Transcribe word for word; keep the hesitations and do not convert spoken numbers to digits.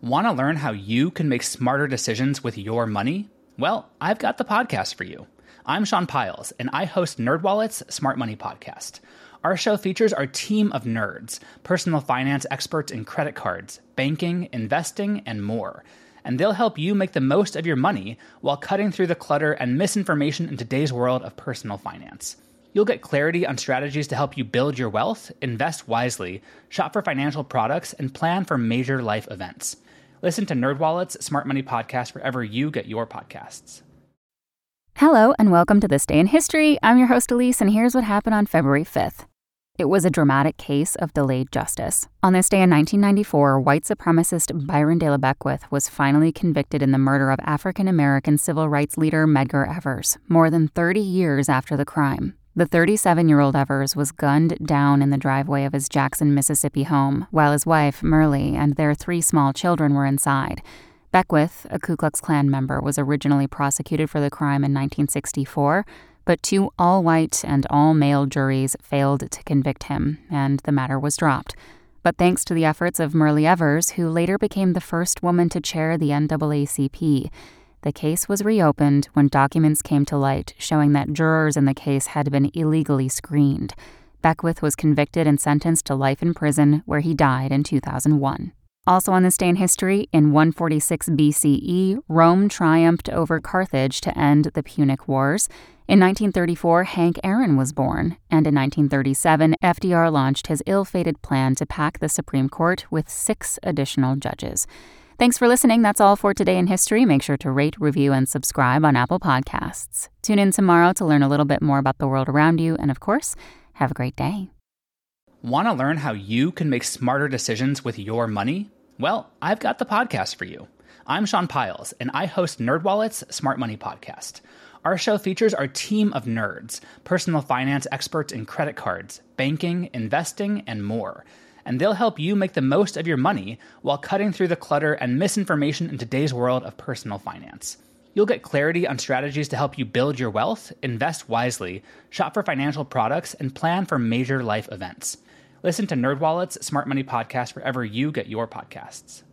Want to learn how you can make smarter decisions with your money? Well, I've got the podcast for you. I'm Sean Pyles, and I host NerdWallet's Smart Money Podcast. Our show features our team of nerds, personal finance experts in credit cards, banking, investing, and more. And they'll help you make the most of your money while cutting through the clutter and misinformation in today's world of personal finance. You'll get clarity on strategies to help you build your wealth, invest wisely, shop for financial products, and plan for major life events. Listen to NerdWallet's Smart Money Podcast wherever you get your podcasts. Hello, and welcome to This Day in History. I'm your host, Elise, and here's what happened on February fifth. It was a dramatic case of delayed justice. On this day in nineteen ninety-four, white supremacist Byron De La Beckwith was finally convicted in the murder of African-American civil rights leader Medgar Evers, more than thirty years after the crime. The thirty-seven-year-old Evers was gunned down in the driveway of his Jackson, Mississippi home, while his wife, Merle, and their three small children were inside. Beckwith, a Ku Klux Klan member, was originally prosecuted for the crime in nineteen sixty-four, but two all-white and all-male juries failed to convict him, and the matter was dropped. But thanks to the efforts of Merle Evers, who later became the first woman to chair the N double A C P, the case was reopened when documents came to light showing that jurors in the case had been illegally screened. Beckwith was convicted and sentenced to life in prison, where he died in two thousand one. Also on this day in history, in one forty-six B C E, Rome triumphed over Carthage to end the Punic Wars. In nineteen thirty-four, Hank Aaron was born, and in nineteen thirty-seven, F D R launched his ill-fated plan to pack the Supreme Court with six additional judges. Thanks for listening. That's all for Today in History. Make sure to rate, review, and subscribe on Apple Podcasts. Tune in tomorrow to learn a little bit more about the world around you, and of course, have a great day. Want to learn how you can make smarter decisions with your money? Well, I've got the podcast for you. I'm Sean Pyles, and I host NerdWallet's Smart Money Podcast. Our show features our team of nerds, personal finance experts in credit cards, banking, investing, and more. And they'll help you make the most of your money while cutting through the clutter and misinformation in today's world of personal finance. You'll get clarity on strategies to help you build your wealth, invest wisely, shop for financial products, and plan for major life events. Listen to NerdWallet's Smart Money Podcast wherever you get your podcasts.